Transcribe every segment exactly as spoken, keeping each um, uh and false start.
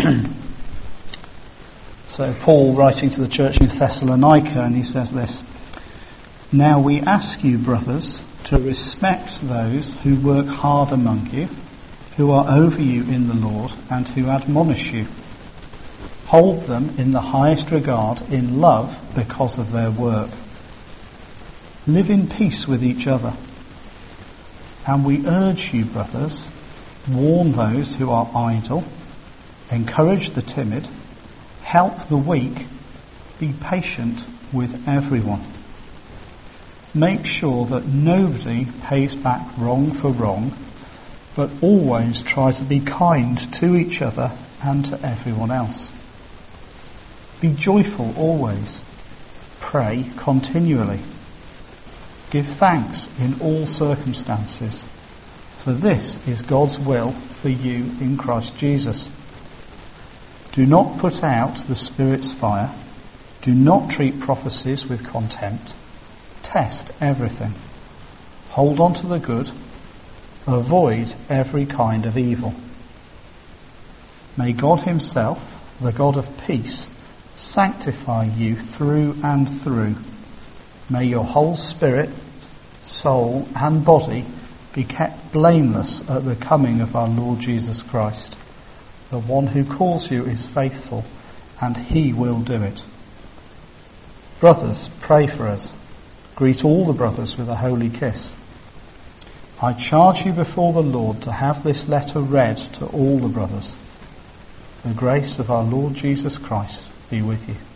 So Paul, writing to the church in Thessalonica, and he says this: "Now we ask you, brothers, to respect those who work hard among you, who are over you in the Lord, and who admonish you. Hold them in the highest regard in love because of their work. Live in peace with each other. And we urge you, brothers, warn those who are idle, encourage the timid, help the weak, be patient with everyone. Make sure that nobody pays back wrong for wrong, but always try to be kind to each other and to everyone else. Be joyful always. Pray continually. Give thanks in all circumstances, for this is God's will for you in Christ Jesus. Do not put out the Spirit's fire. Do not treat prophecies with contempt. Test everything. Hold on to the good. Avoid every kind of evil. May God himself, the God of peace, sanctify you through and through. May your whole spirit, soul and body be kept blameless at the coming of our Lord Jesus Christ. The one who calls you is faithful, and he will do it. Brothers, pray for us. Greet all the brothers with a holy kiss. I charge you before the Lord to have this letter read to all the brothers. The grace of our Lord Jesus Christ be with you."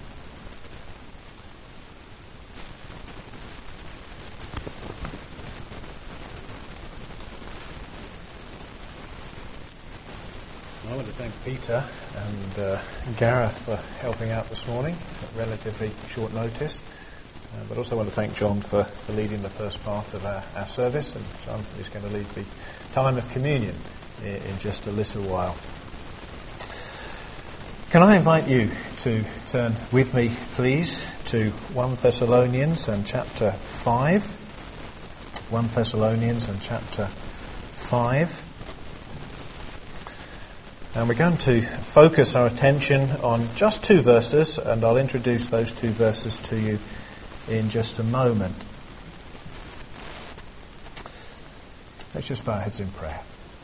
I want to thank Peter and uh, Gareth for helping out this morning at relatively short notice. Uh, but also want to thank John for, for leading the first part of our, our service, and John is going to lead the time of communion in, in just a little while. Can I invite you to turn with me, please, to First Thessalonians and chapter five. First Thessalonians and chapter five. And we're going to focus our attention on just two verses, and I'll introduce those two verses to you in just a moment. Let's just bow our heads in prayer.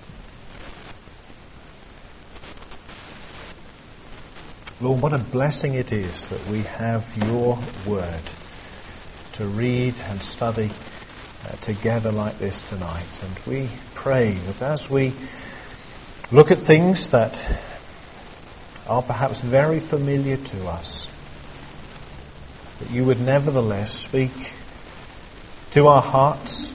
Lord, what a blessing it is that we have your word to read and study uh, together like this tonight. And we pray that as we look at things that are perhaps very familiar to us, that you would nevertheless speak to our hearts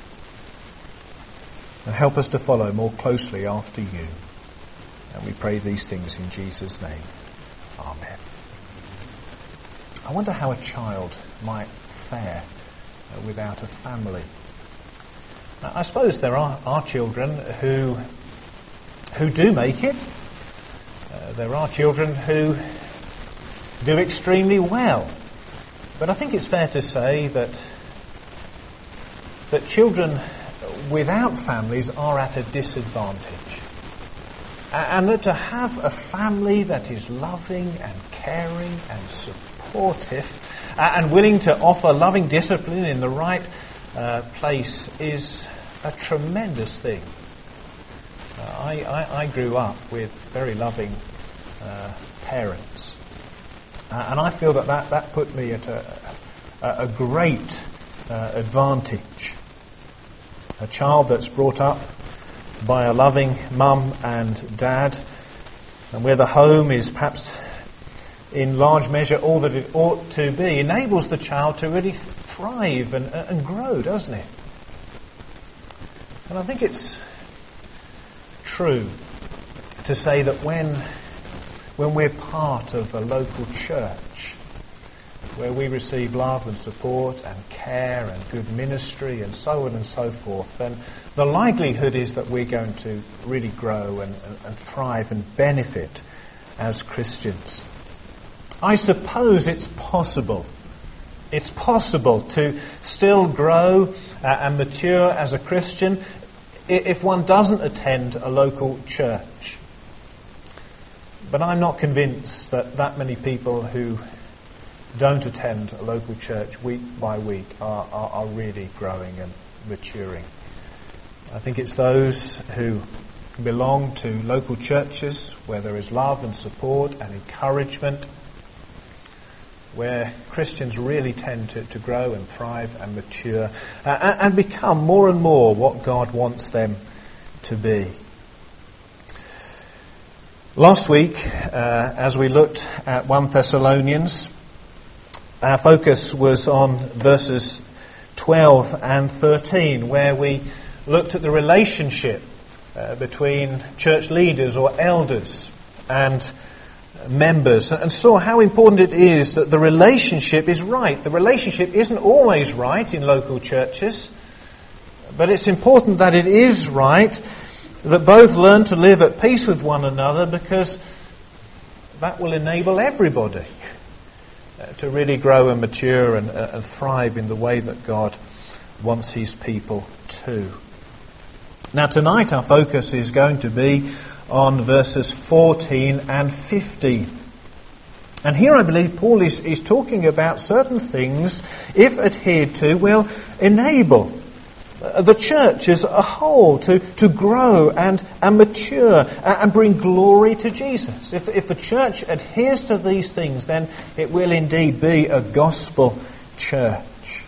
and help us to follow more closely after you. And we pray these things in Jesus' name. Amen. I wonder how a child might fare uh, without a family. Now, I suppose there are, are children who who do make it. Uh, there are children who do extremely well. But I think it's fair to say that that children without families are at a disadvantage. And that to have a family that is loving and caring and supportive and willing to offer loving discipline in the right uh, place is a tremendous thing. Uh, I, I, I grew up with very loving uh, parents. Uh, and I feel that, that that put me at a, a, a great uh, advantage. A child that's brought up by a loving mum and dad, and where the home is perhaps in large measure all that it ought to be, enables the child to really thrive and, and grow, doesn't it? And I think it's true to say that when when we're part of a local church, where we receive love and support and care and good ministry and so on and so forth, then the likelihood is that we're going to really grow and, and, and thrive and benefit as Christians. I suppose it's possible. It's possible to still grow uh, and mature as a Christian if one doesn't attend a local church. But I'm not convinced that that many people who don't attend a local church week by week are, are, are really growing and maturing. I think it's those who belong to local churches where there is love and support and encouragement, where Christians really tend to, to grow and thrive and mature uh, and, and become more and more what God wants them to be. Last week, uh, as we looked at First Thessalonians, our focus was on verses twelve and thirteen, where we looked at the relationship uh, between church leaders or elders and members, and saw how important it is that the relationship is right. The relationship isn't always right in local churches, but it's important that it is right, that both learn to live at peace with one another, because that will enable everybody uh, to really grow and mature and, uh, and thrive in the way that God wants his people to. Now tonight our focus is going to be on verses fourteen and fifteen. And here I believe Paul is, is talking about certain things, if adhered to, will enable the church as a whole to, to grow and, and mature and bring glory to Jesus. If, if the church adheres to these things, then it will indeed be a gospel church.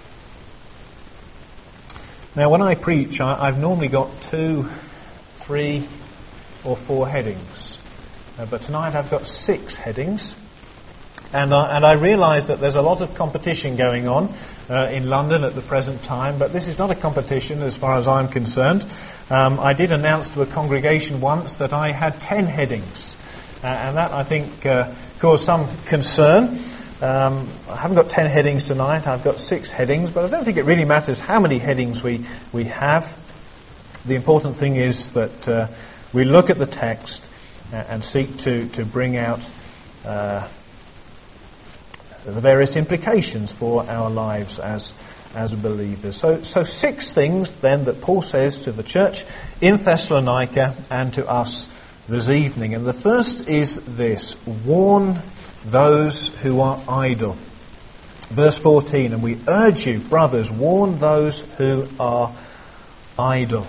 Now, when I preach, I, I've normally got two, three, or four headings. Uh, but tonight I've got six headings. And I, and I realise that there's a lot of competition going on uh, in London at the present time, but this is not a competition as far as I'm concerned. Um, I did announce to a congregation once that I had ten headings, uh, and that, I think, uh, caused some concern. Um, I haven't got ten headings tonight, I've got six headings, but I don't think it really matters how many headings we, we have. The important thing is that uh, we look at the text and seek to, to bring out uh, the various implications for our lives as as believers. So, so six things then that Paul says to the church in Thessalonica and to us this evening. And the first is this: warn those who are idle. Verse fourteen, and we urge you, brothers, warn those who are idle.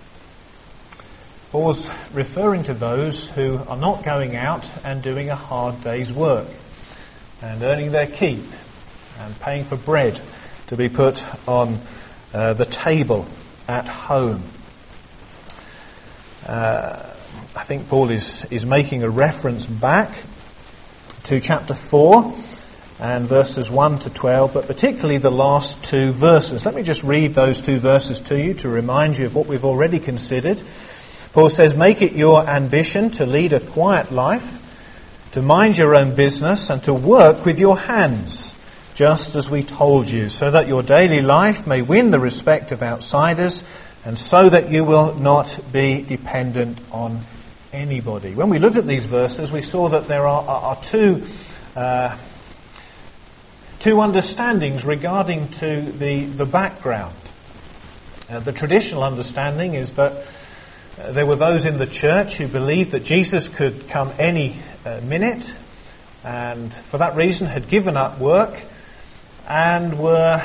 Paul's referring to those who are not going out and doing a hard day's work and earning their keep and paying for bread to be put on uh, the table at home. Uh, I think Paul is, is making a reference back to chapter four and verses one to twelve, but particularly the last two verses. Let me just read those two verses to you to remind you of what we've already considered. Paul says, make it your ambition to lead a quiet life, to mind your own business, and to work with your hands, just as we told you, so that your daily life may win the respect of outsiders, and so that you will not be dependent on anybody. When we looked at these verses, we saw that there are, are, are two uh, two understandings regarding to the, the background. Uh, the traditional understanding is that uh, there were those in the church who believed that Jesus could come any uh, minute, and for that reason had given up work and were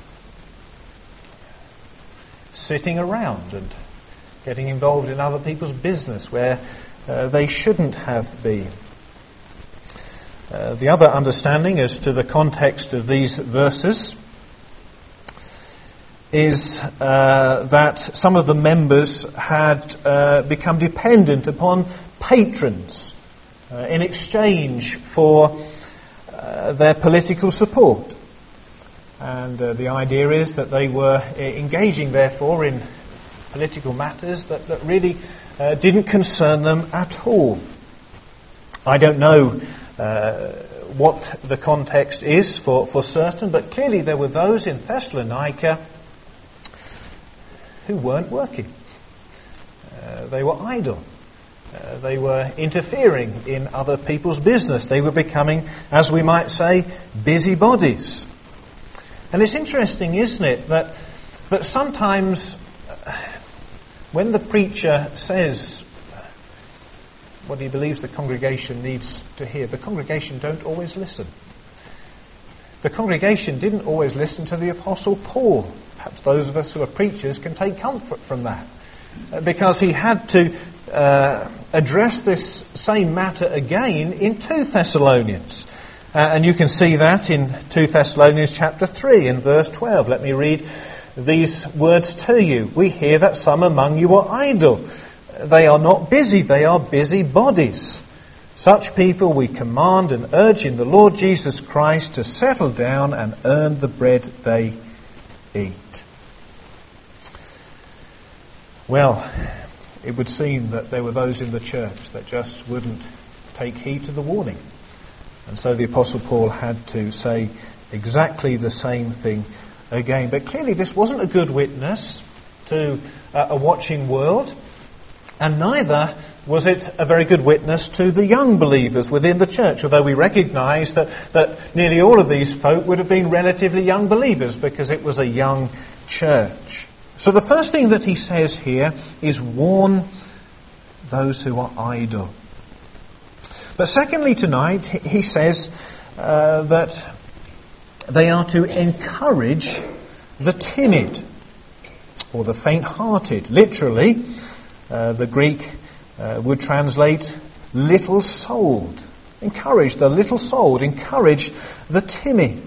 sitting around and getting involved in other people's business where uh, they shouldn't have been. Uh, the other understanding as to the context of these verses is uh, that some of the members had uh, become dependent upon patrons uh, in exchange for uh, their political support. And uh, the idea is that they were engaging, therefore, in political matters that, that really uh, didn't concern them at all. I don't know uh, what the context is for, for certain, but clearly there were those in Thessalonica who weren't working. Uh, they were idle. Uh, they were interfering in other people's business. They were becoming, as we might say, busybodies. And it's interesting, isn't it, that that sometimes when the preacher says what he believes the congregation needs to hear. The congregation don't always listen. The congregation didn't always listen to the Apostle Paul. Perhaps those of us who are preachers can take comfort from that, uh, because he had to uh, address this same matter again in two Thessalonians. Uh, and you can see that in two Thessalonians chapter three and verse twelve. Let me read these words to you. We hear that some among you are idle. They are not busy, they are busy bodies. Such people we command and urge in the Lord Jesus Christ to settle down and earn the bread they eat. Well, it would seem that there were those in the church that just wouldn't take heed to the warning. And so the Apostle Paul had to say exactly the same thing again. But clearly this wasn't a good witness to uh, a watching world, and neither was it a very good witness to the young believers within the church, although we recognise that, that nearly all of these folk would have been relatively young believers because it was a young church. So the first thing that he says here is warn those who are idle. But secondly tonight, he says uh, that they are to encourage the timid or the faint-hearted. Literally, uh, the Greek uh, would translate little-souled. Encourage the little-souled. Encourage the timid.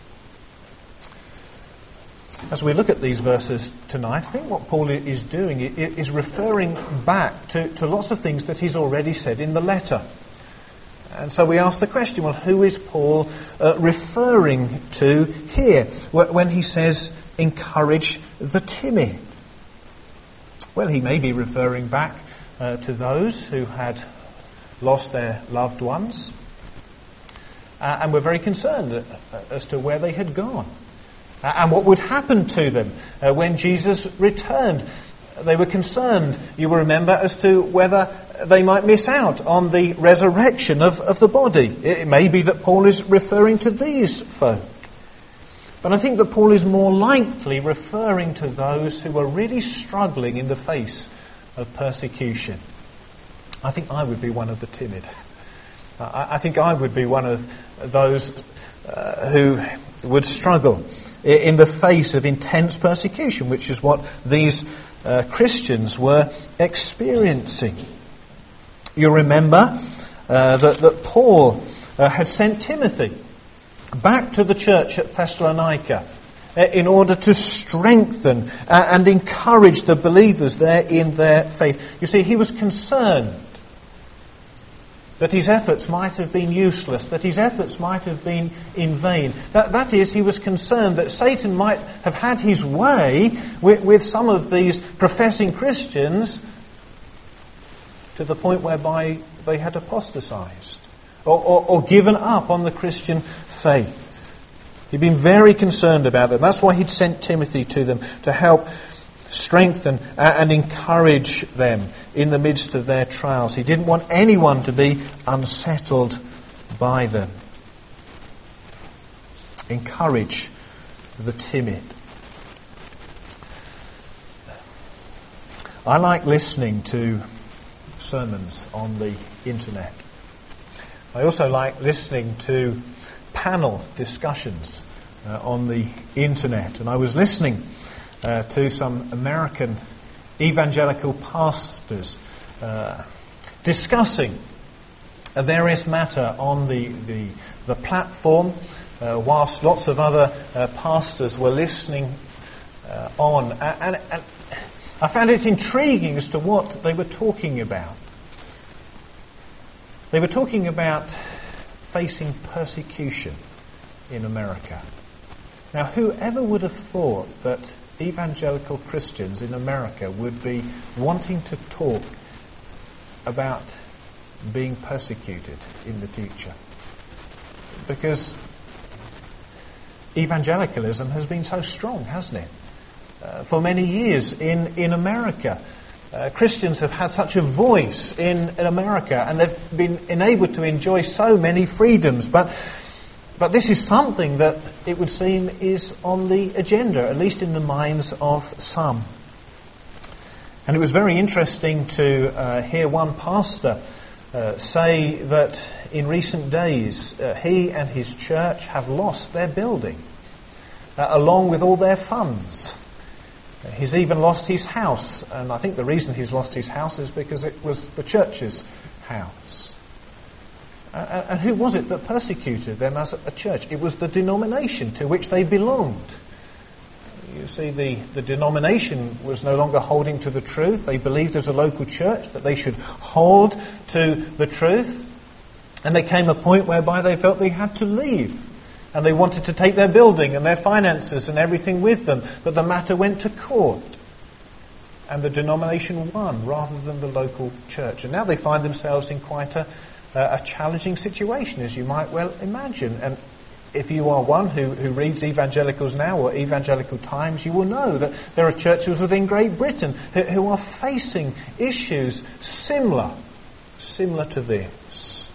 As we look at these verses tonight, I think what Paul is doing is referring back to, to lots of things that he's already said in the letter. And so we ask the question, well, who is Paul uh, referring to here when he says, encourage the timid? Well, he may be referring back uh, to those who had lost their loved ones uh, and were very concerned as to where they had gone uh, and what would happen to them uh, when Jesus returned. They were concerned, you will remember, as to whether they might miss out on the resurrection of, of the body. It may be that Paul is referring to these folk. But I think that Paul is more likely referring to those who are really struggling in the face of persecution. I think I would be one of the timid. I, I think I would be one of those uh, who would struggle in the face of intense persecution, which is what these uh, Christians were experiencing. You remember uh, that, that Paul uh, had sent Timothy back to the church at Thessalonica uh, in order to strengthen uh, and encourage the believers there in their faith. You see, he was concerned that his efforts might have been useless, that his efforts might have been in vain. That, that is, he was concerned that Satan might have had his way with, with some of these professing Christians to the point whereby they had apostatized or, or, or given up on the Christian faith. He'd been very concerned about that. That's why he'd sent Timothy to them, to help strengthen and encourage them in the midst of their trials. He didn't want anyone to be unsettled by them. Encourage the timid. I like listening to sermons on the internet. I also like listening to panel discussions uh, on the internet. And I was listening uh, to some American evangelical pastors uh, discussing a various matter on the, the, the platform, uh, whilst lots of other uh, pastors were listening uh, on. And, and, and I found it intriguing as to what they were talking about. They were talking about facing persecution in America. Now, whoever would have thought that evangelical Christians in America would be wanting to talk about being persecuted in the future? Because evangelicalism has been so strong, hasn't it? Uh, for many years in, in America. Uh, Christians have had such a voice in, in America, and they've been enabled to enjoy so many freedoms. But but this is something that it would seem is on the agenda, at least in the minds of some. And it was very interesting to uh, hear one pastor uh, say that in recent days uh, he and his church have lost their building, uh, along with all their funds. Uh, he's even lost his house, and I think the reason he's lost his house is because it was the church's house. Uh, and who was it that persecuted them as a church? It was the denomination to which they belonged. You see, the, the denomination was no longer holding to the truth. They believed as a local church that they should hold to the truth. And there came a point whereby they felt they had to leave. And they wanted to take their building and their finances and everything with them. But the matter went to court. And the denomination won rather than the local church. And now they find themselves in quite a, a challenging situation, as you might well imagine. And if you are one who, who reads Evangelicals Now or Evangelical Times, you will know that there are churches within Great Britain who, who are facing issues similar, similar to this.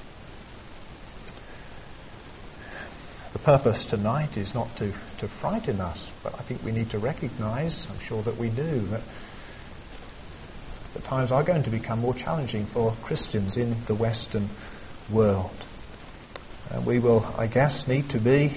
The purpose tonight is not to, to frighten us, but I think we need to recognise, I'm sure that we do, that the times are going to become more challenging for Christians in the Western world. And we will, I guess, need to be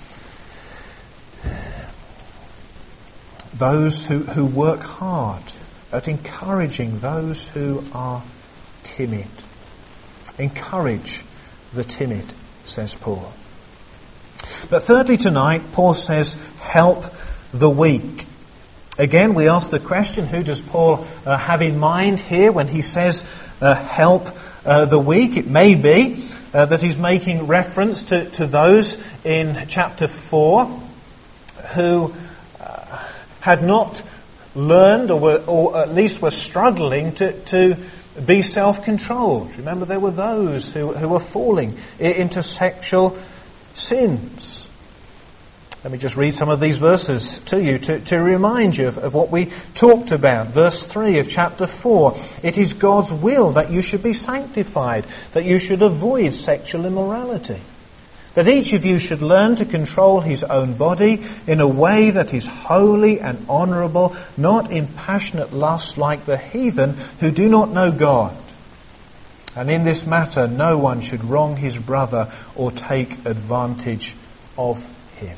those who, who work hard at encouraging those who are timid. Encourage the timid, says Paul. But thirdly tonight, Paul says, help the weak. Again, we ask the question, who does Paul uh, have in mind here when he says, uh, help uh, the weak? It may be Uh, that he's making reference to, to those in chapter four who uh, had not learned or, were, or at least were struggling to, to be self-controlled. Remember, there were those who, who were falling into sexual sins. Let me just read some of these verses to you to, to remind you of, of what we talked about. Verse three of chapter four. It is God's will that you should be sanctified, that you should avoid sexual immorality, that each of you should learn to control his own body in a way that is holy and honourable, not in passionate lust like the heathen who do not know God. And in this matter no one should wrong his brother or take advantage of him.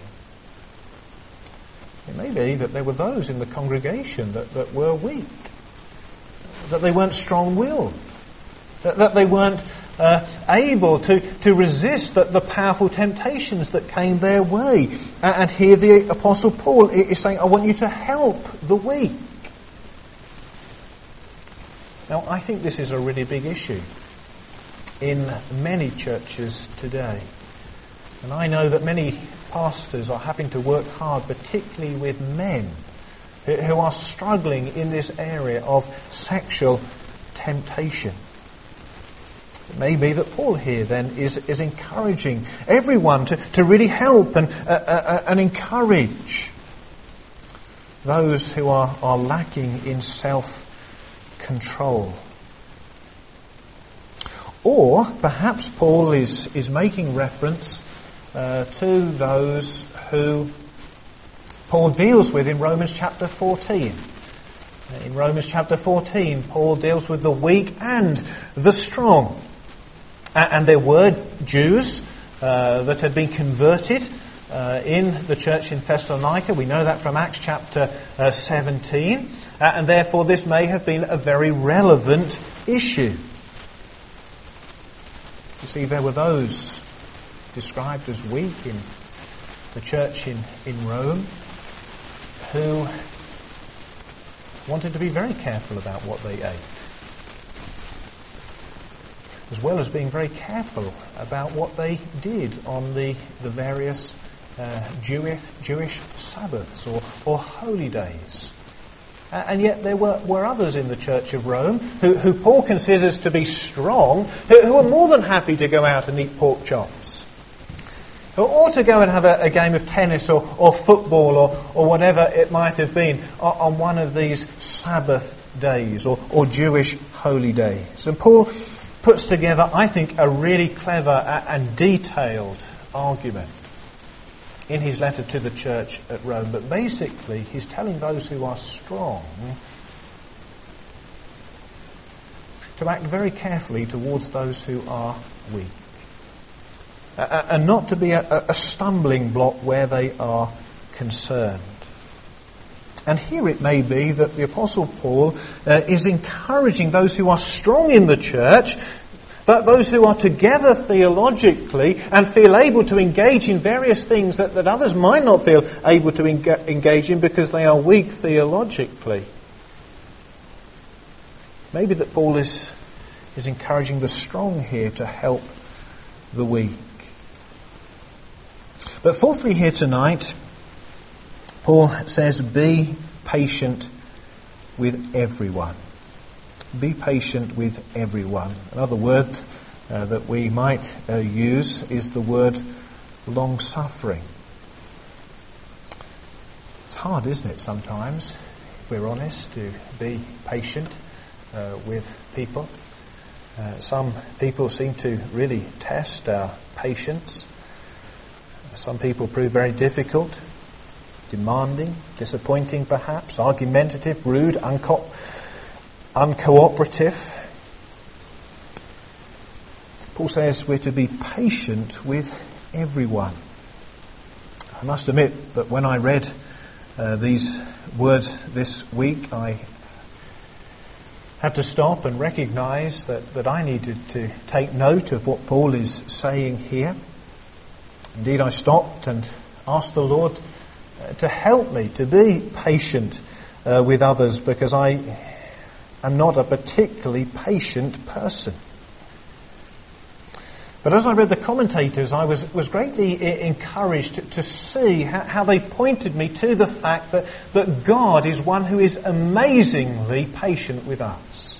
It may be that there were those in the congregation that, that were weak, that they weren't strong-willed, that, that they weren't uh, able to, to resist the, the powerful temptations that came their way. And here the Apostle Paul is saying, I want you to help the weak. Now, I think this is a really big issue in many churches today. And I know that many pastors are having to work hard, particularly with men who are struggling in this area of sexual temptation. It may be that Paul here then is, is encouraging everyone to, to really help and, uh, uh, and encourage those who are, are lacking in self-control. Or perhaps Paul is, is making reference Uh, to those who Paul deals with in Romans chapter fourteen. In Romans chapter fourteen, Paul deals with the weak and the strong. Uh, and there were Jews uh, that had been converted uh, in the church in Thessalonica. We know that from Acts chapter uh, seventeen. Uh, and therefore this may have been a very relevant issue. You see, there were those described as weak in the church in, in Rome who wanted to be very careful about what they ate, as well as being very careful about what they did on the, the various uh, Jewish, Jewish Sabbaths or, or holy days. Uh, and yet there were, were others in the Church of Rome who, who Paul considers to be strong, who, who are more than happy to go out and eat pork chops, or to go and have a, a game of tennis or, or football or, or whatever it might have been on, on one of these Sabbath days or, or Jewish holy days. And Paul puts together, I think, a really clever and detailed argument in his letter to the church at Rome. But basically, he's telling those who are strong to act very carefully towards those who are weak. Uh, and not to be a, a stumbling block where they are concerned. And here it may be that the Apostle Paul uh, is encouraging those who are strong in the church, that those who are together theologically and feel able to engage in various things that, that others might not feel able to enga- engage in because they are weak theologically. Maybe that Paul is, is encouraging the strong here to help the weak. But fourthly here tonight, Paul says, be patient with everyone. Be patient with everyone. Another word uh, that we might uh, use is the word long-suffering. It's hard, isn't it, sometimes, if we're honest, to be patient uh, with people. Uh, some people seem to really test our patience. Some people prove very difficult, demanding, disappointing perhaps, argumentative, rude, unco- uncooperative. Paul says we're to be patient with everyone. I must admit that when I read uh, these words this week, I had to stop and recognise that, that I needed to take note of what Paul is saying here. Indeed, I stopped and asked the Lord uh, to help me to be patient uh, with others, because I am not a particularly patient person. But as I read the commentators, I was, was greatly I- encouraged to, to see how, how they pointed me to the fact that, that God is one who is amazingly patient with us.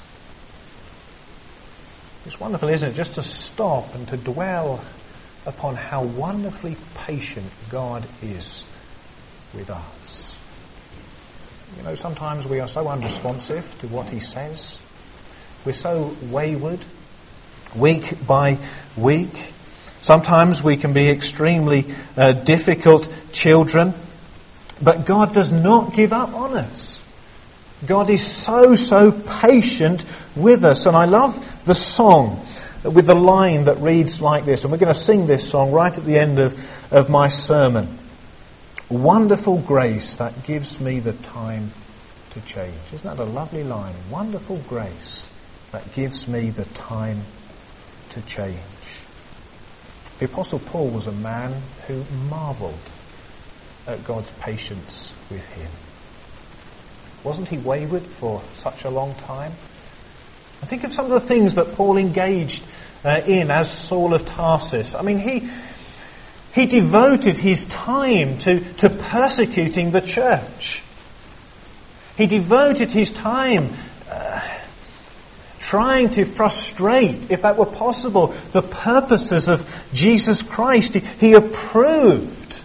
It's wonderful, isn't it, just to stop and to dwell upon how wonderfully patient God is with us. You know, sometimes we are so unresponsive to what He says. We're so wayward, week by week. Sometimes we can be extremely uh, difficult children, but God does not give up on us. God is so, so patient with us. And I love the song with the line that reads like this, and we're going to sing this song right at the end of, of my sermon. Wonderful grace that gives me the time to change. Isn't that a lovely line? Wonderful grace that gives me the time to change. The Apostle Paul was a man who marvelled at God's patience with him. Wasn't he wayward for such a long time? I think of some of the things that Paul engaged uh, in as Saul of Tarsus. I mean, he he devoted his time to, to persecuting the church. He devoted his time uh, trying to frustrate, if that were possible, the purposes of Jesus Christ. He, he approved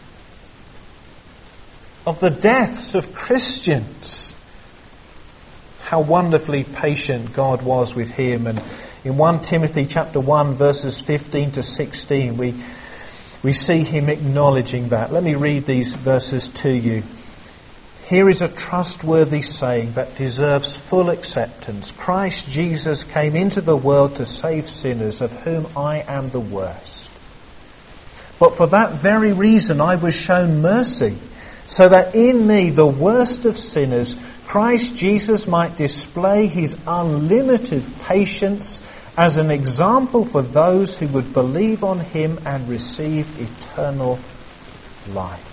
of the deaths of Christians. How wonderfully patient God was with him. And in First Timothy chapter one, verses fifteen to sixteen, we we see him acknowledging that. Let me read these verses to you. Here is a trustworthy saying that deserves full acceptance. Christ Jesus came into the world to save sinners, of whom I am the worst. But for that very reason I was shown mercy, so that in me, the worst of sinners, Christ Jesus might display his unlimited patience as an example for those who would believe on him and receive eternal life.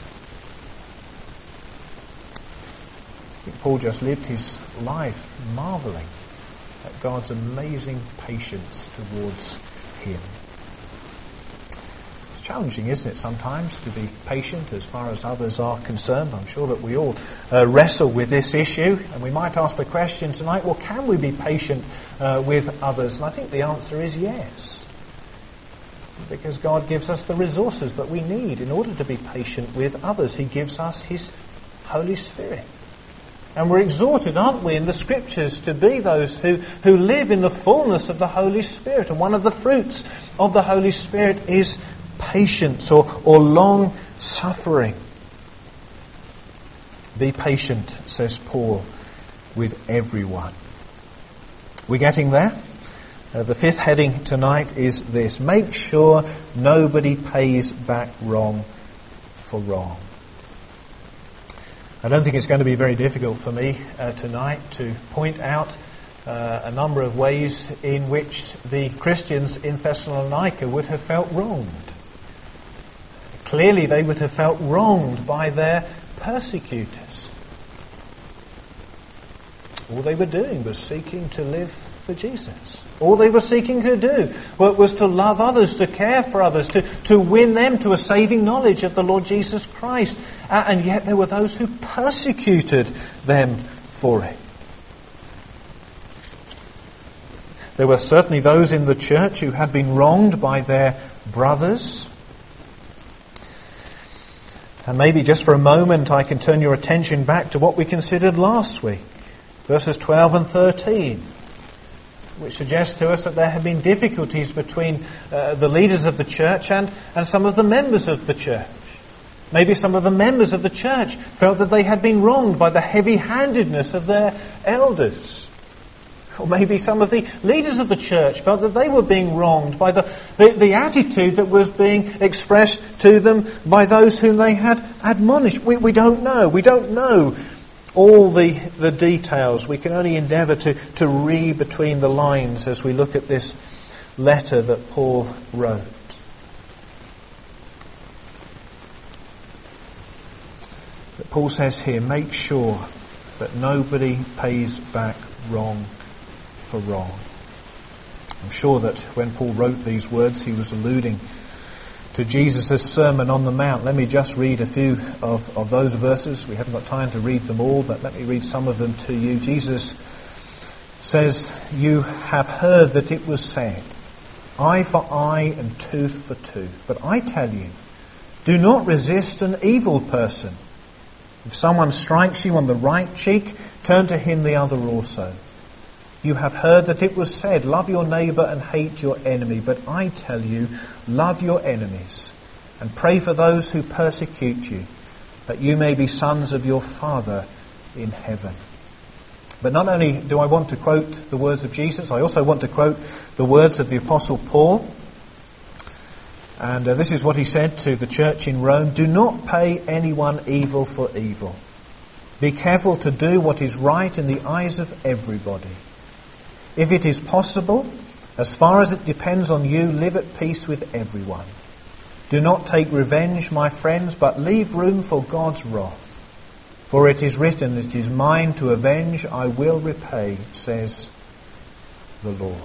I think Paul just lived his life marvelling at God's amazing patience towards him. It's challenging, isn't it, sometimes to be patient as far as others are concerned. I'm sure that we all uh, wrestle with this issue, and we might ask the question tonight, well, can we be patient uh, with others? And I think the answer is yes. Because God gives us the resources that we need in order to be patient with others. He gives us his Holy Spirit. And we're exhorted, aren't we, in the Scriptures to be those who, who live in the fullness of the Holy Spirit. And one of the fruits of the Holy Spirit is patience or, or long suffering. Be patient, says Paul, with everyone. We're getting there. Uh, the fifth heading tonight is this: make sure nobody pays back wrong for wrong. I don't think it's going to be very difficult for me uh, tonight to point out uh, a number of ways in which the Christians in Thessalonica would have felt wronged. Clearly they would have felt wronged by their persecutors. All they were doing was seeking to live for Jesus. All they were seeking to do was to love others, to care for others, to, to win them to a saving knowledge of the Lord Jesus Christ. Uh, and yet there were those who persecuted them for it. There were certainly those in the church who had been wronged by their brothers. And maybe just for a moment I can turn your attention back to what we considered last week. Verses twelve and thirteen, which suggests to us that there have been difficulties between uh, the leaders of the church and, and some of the members of the church. Maybe some of the members of the church felt that they had been wronged by the heavy-handedness of their elders. Or maybe some of the leaders of the church felt that they were being wronged by the, the, the attitude that was being expressed to them by those whom they had admonished. We, we don't know. We don't know all the, the details. We can only endeavour to, to read between the lines as we look at this letter that Paul wrote. But Paul says here, make sure that nobody pays back wrong for wrong. I'm sure that when Paul wrote these words, he was alluding to Jesus' Sermon on the Mount. Let me just read a few of, of those verses. We haven't got time to read them all, but let me read some of them to you. Jesus says, you have heard that it was said, eye for eye and tooth for tooth. But I tell you, do not resist an evil person. If someone strikes you on the right cheek, turn to him the other also. You have heard that it was said, love your neighbour and hate your enemy. But I tell you, love your enemies and pray for those who persecute you, that you may be sons of your Father in heaven. But not only do I want to quote the words of Jesus, I also want to quote the words of the Apostle Paul. And uh, this is what he said to the church in Rome: do not pay anyone evil for evil. Be careful to do what is right in the eyes of everybody. If it is possible, as far as it depends on you, live at peace with everyone. Do not take revenge, my friends, but leave room for God's wrath. For it is written, it is mine to avenge, I will repay, says the Lord.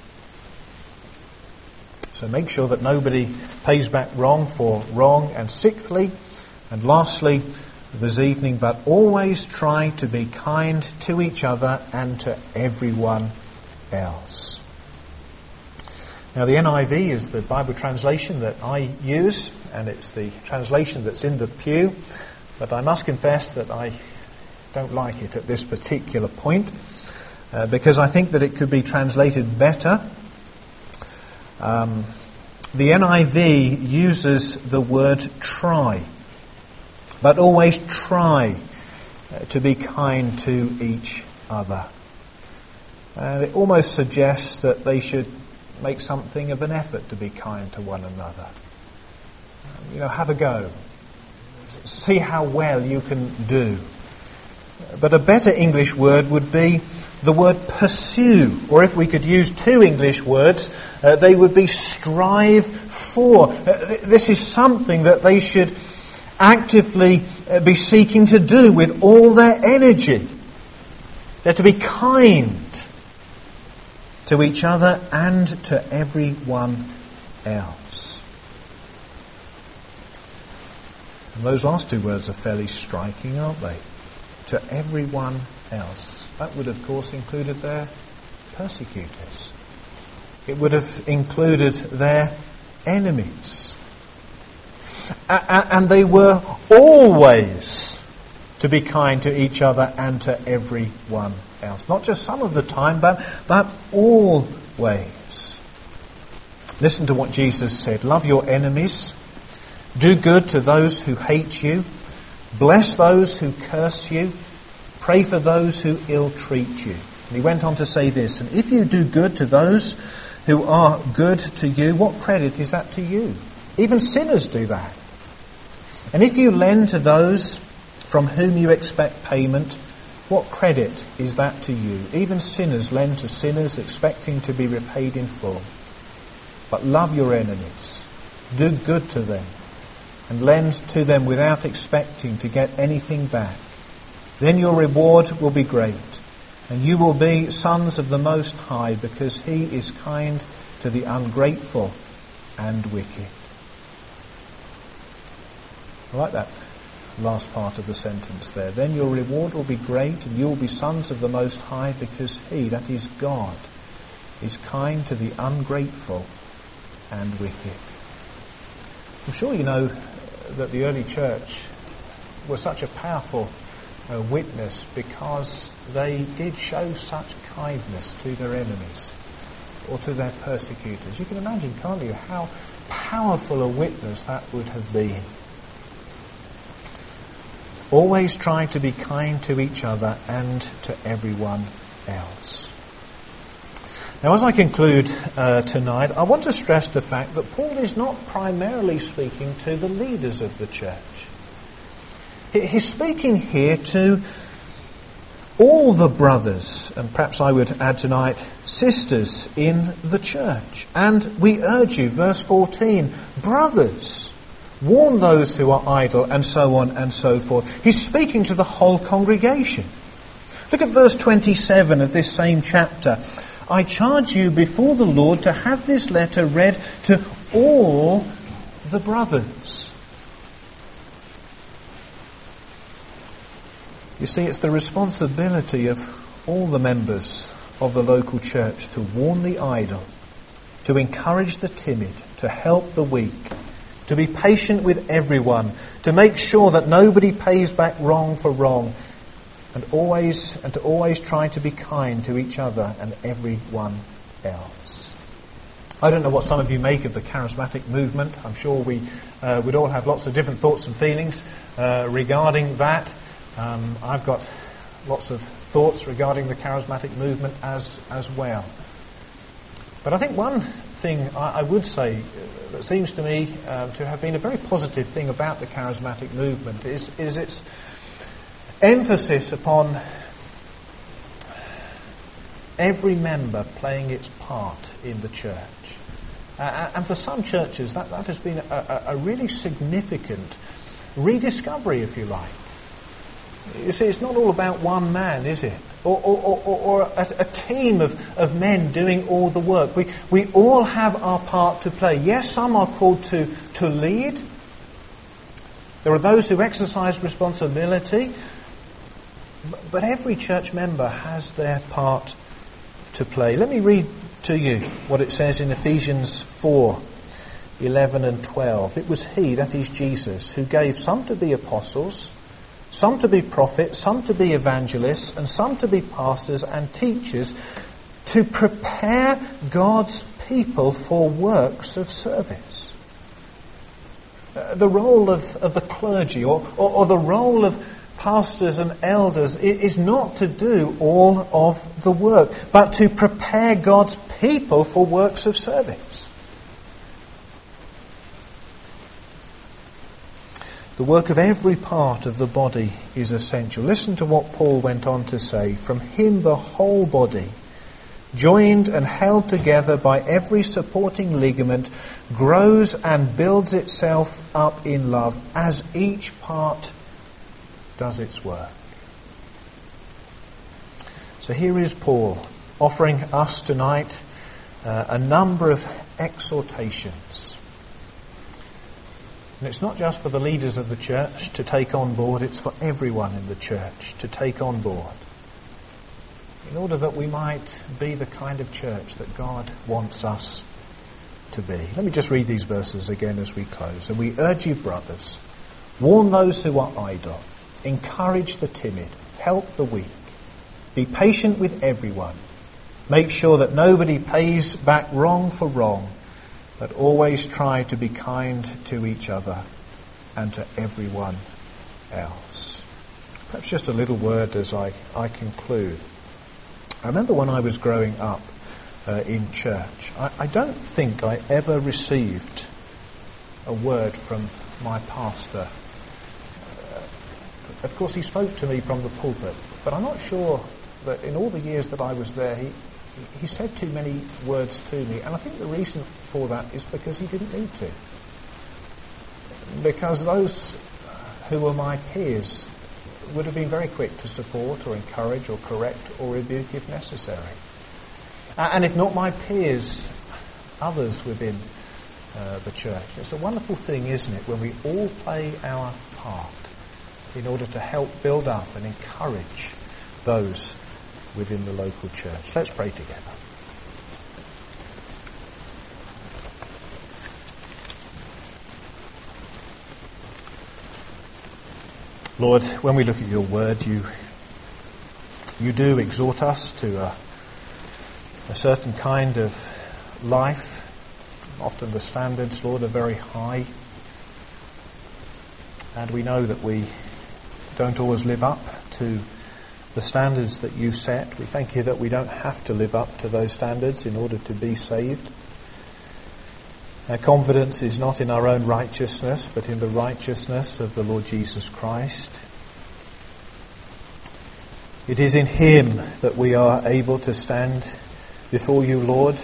So make sure that nobody pays back wrong for wrong. And sixthly, and lastly, this evening, but always try to be kind to each other and to everyone else. Now the N I V is the Bible translation that I use, and it's the translation that's in the pew, but I must confess that I don't like it at this particular point, uh, because I think that it could be translated better. Um, the N I V uses the word try, but always try uh, to be kind to each other. And it almost suggests that they should make something of an effort to be kind to one another. You know, have a go. See how well you can do. But a better English word would be the word pursue. Or if we could use two English words, uh, they would be strive for. Uh, this is something that they should actively uh, be seeking to do with all their energy. They're to be kind to each other and to everyone else. And those last two words are fairly striking, aren't they? To everyone else. That would, of course, included their persecutors. It would have included their enemies. And they were always to be kind to each other and to everyone else. Not just some of the time, but, but always. Listen to what Jesus said. Love your enemies. Do good to those who hate you. Bless those who curse you. Pray for those who ill-treat you. And he went on to say this, and if you do good to those who are good to you, what credit is that to you? Even sinners do that. And if you lend to those from whom you expect payment, what credit is that to you? Even sinners lend to sinners, expecting to be repaid in full. But love your enemies, do good to them, and lend to them without expecting to get anything back. Then your reward will be great, and you will be sons of the Most High, because He is kind to the ungrateful and wicked. I like that last part of the sentence there. Then your reward will be great, and you will be sons of the Most High, because He, that is God, is kind to the ungrateful and wicked. I'm sure you know that the early church was such a powerful uh, witness because they did show such kindness to their enemies or to their persecutors. You can imagine, can't you, how powerful a witness that would have been. Always try to be kind to each other and to everyone else. Now, as I conclude uh, tonight, I want to stress the fact that Paul is not primarily speaking to the leaders of the church. He's speaking here to all the brothers, and perhaps I would add tonight, sisters in the church. And we urge you, verse fourteen, brothers, warn those who are idle, and so on and so forth. He's speaking to the whole congregation. Look at verse twenty-seven of this same chapter. I charge you before the Lord to have this letter read to all the brothers. You see, it's the responsibility of all the members of the local church to warn the idle, to encourage the timid, to help the weak, to be patient with everyone, to make sure that nobody pays back wrong for wrong, and always and to always try to be kind to each other and everyone else. I don't know what some of you make of the charismatic movement. I'm sure we uh, would all have lots of different thoughts and feelings uh, regarding that. Um, I've got lots of thoughts regarding the charismatic movement as as well. But I think one thing I, I would say that seems to me uh, to have been a very positive thing about the charismatic movement is, is its emphasis upon every member playing its part in the church. Uh, and for some churches, that, that has been a, a, a really significant rediscovery, if you like. You see, it's not all about one man, is it? Or, or, or, or a, a team of, of men doing all the work. We, we all have our part to play. Yes, some are called to, to lead. There are those who exercise responsibility. But every church member has their part to play. Let me read to you what it says in Ephesians four, eleven and twelve. It was He, that is Jesus, who gave some to be apostles, some to be prophets, some to be evangelists, and some to be pastors and teachers, to prepare God's people for works of service. Uh, the role of, of the clergy or, or, or the role of pastors and elders is not to do all of the work, but to prepare God's people for works of service. The work of every part of the body is essential. Listen to what Paul went on to say. From Him the whole body, joined and held together by every supporting ligament, grows and builds itself up in love as each part does its work. So here is Paul offering us tonight uh, a number of exhortations. And it's not just for the leaders of the church to take on board, it's for everyone in the church to take on board, in order that we might be the kind of church that God wants us to be. Let me just read these verses again as we close. And we urge you, brothers, warn those who are idle, encourage the timid, help the weak, be patient with everyone, make sure that nobody pays back wrong for wrong, but always try to be kind to each other and to everyone else. Perhaps just a little word as I, I conclude. I remember when I was growing up uh, in church, I, I don't think I ever received a word from my pastor. Uh, of course, he spoke to me from the pulpit, but I'm not sure that in all the years that I was there, he, he said too many words to me. And I think the reason for that is because he didn't need to. Because those who were my peers would have been very quick to support or encourage or correct or rebuke if necessary. And if not my peers, others within uh, the church. It's a wonderful thing, isn't it, when we all play our part in order to help build up and encourage those within the local church. Let's pray together. Lord, when we look at your word, you you do exhort us to a, a certain kind of life. Often the standards, Lord, are very high. And we know that we don't always live up to the standards that you set. We thank you that we don't have to live up to those standards in order to be saved. Our confidence is not in our own righteousness, but in the righteousness of the Lord Jesus Christ. It is in him that we are able to stand before you, Lord.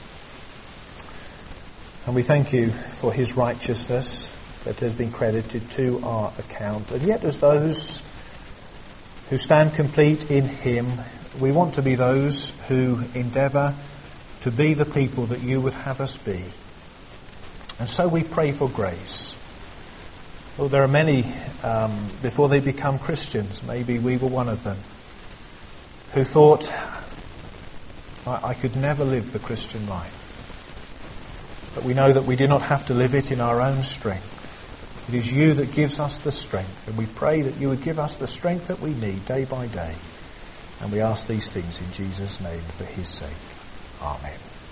And we thank you for his righteousness that has been credited to our account. And yet as those who stand complete in him, we want to be those who endeavour to be the people that you would have us be. And so we pray for grace. Well, there are many, um, before they become Christians, maybe we were one of them, who thought, I, I could never live the Christian life. But we know that we do not have to live it in our own strength. It is you that gives us the strength. And we pray that you would give us the strength that we need day by day. And we ask these things in Jesus' name for his sake. Amen.